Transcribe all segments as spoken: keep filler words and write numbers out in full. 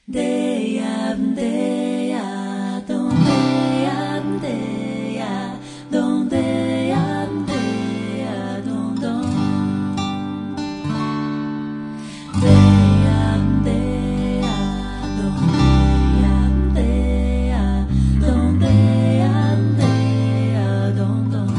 Deia, deia, dom, deia, deia, dom, deia, deia, dom, dom. Deia, deia, dom, deia, deia, dom, deia, deia, dom, dom.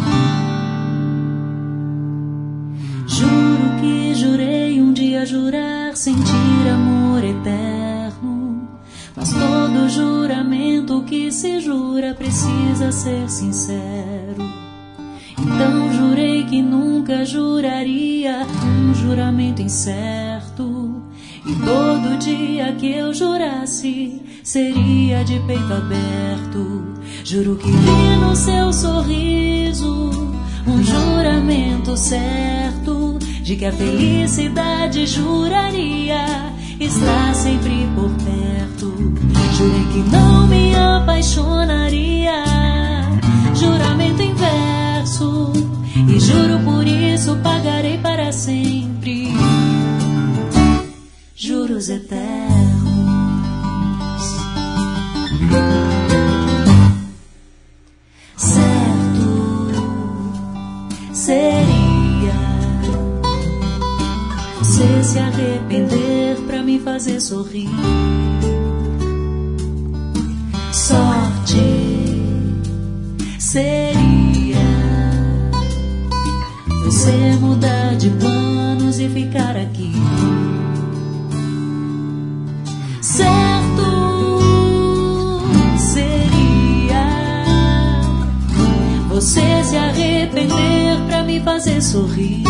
Juro que jurei um dia jurar sentir amor eterno, mas todo juramento que se jura precisa ser sincero. Então jurei que nunca juraria um juramento incerto, e todo dia que eu jurasse seria de peito aberto. Juro que vi no seu sorriso um juramento certo, de que a felicidade juraria estar sempre por perto. Jurei que não me apaixonaria, juramento inverso, e juro por isso pagarei para sempre juros eternos. Certo seria você se arrepender pra me fazer sorrir. Sorte seria você mudar de planos e ficar aqui. Certo seria você se arrepender pra me fazer sorrir.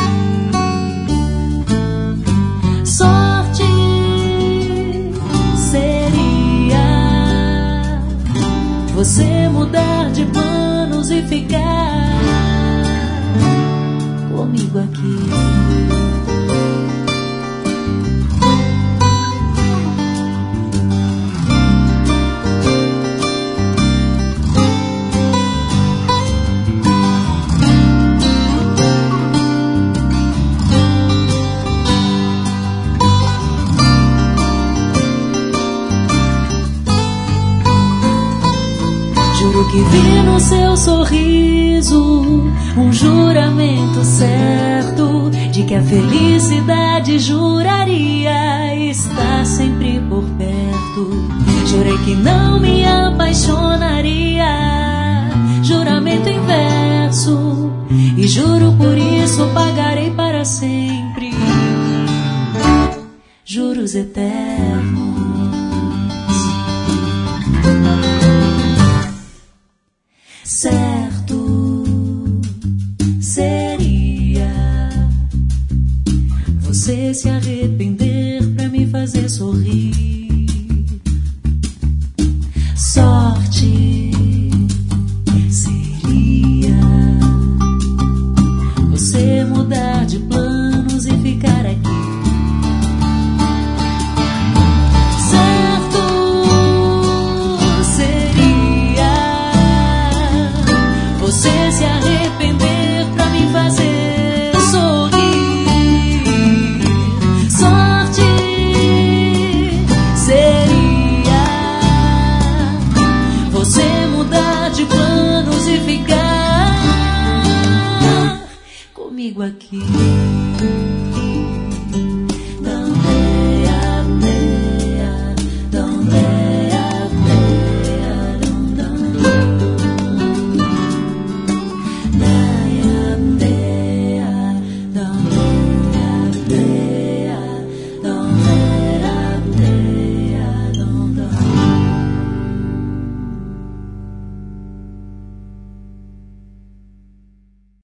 Sorte seria você mudar de planos e ficar comigo aqui. Juro que vi no seu sorriso um juramento certo, de que a felicidade juraria estar sempre por perto. Jurei que não me apaixonaria, juramento inverso, e juro por isso pagarei para sempre juros eternos.